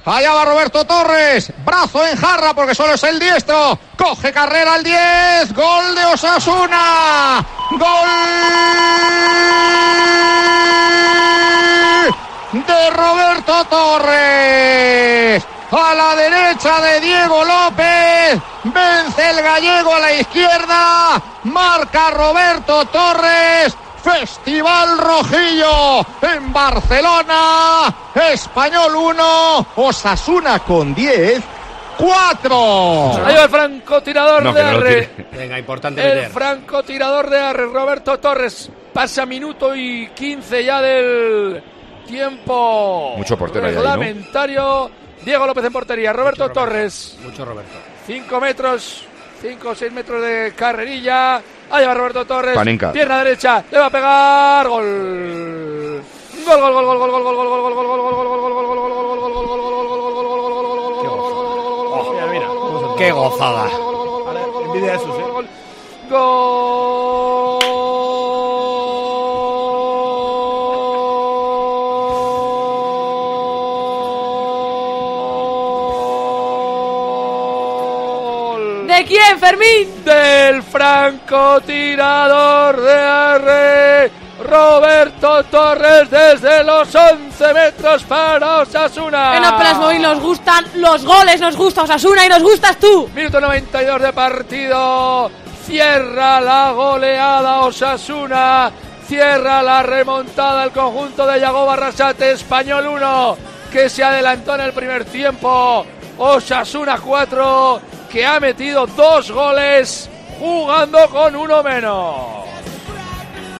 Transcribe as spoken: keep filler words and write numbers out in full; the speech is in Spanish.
Allá va Roberto Torres, brazo en jarra porque solo es el diestro. Coge carrera al diez, gol de Osasuna. Gol de Roberto Torres. A la derecha de Diego López, vence el gallego a la izquierda, marca Roberto Torres. Festival Rojillo en Barcelona. Español uno, Osasuna con diez, cuatro. Ahí va el francotirador no, de no Arre. Venga, importante El meter. francotirador de Arre, Roberto Torres. Pasa minuto y quince ya del tiempo. Mucho portero ahí, ¿no? Reglamentario. Diego López en portería. Roberto Mucho Roberto. Torres. Mucho Roberto. cinco metros, cinco o seis metros de carrerilla. Ahí va Roberto Torres. Panenka. Pierna derecha, le va a pegar. Gol. Gol, gol, gol, gol, gol, gol, gol, gol, gol, gol, gol, gol, gol, gol, gol, gol, gol, Qué gozada. Envidia a esos, ¿eh? ¿De quién, Fermín? Del francotirador de Arre, Roberto Torres, desde los once metros para Osasuna. En Óperas Móvil nos gustan los goles, nos gusta Osasuna y nos gustas tú. Minuto noventa y dos de partido. Cierra la goleada Osasuna. Cierra la remontada el conjunto de Yago Barrasate. Español uno, que se adelantó en el primer tiempo. Osasuna cuatro, que ha metido dos goles jugando con uno menos.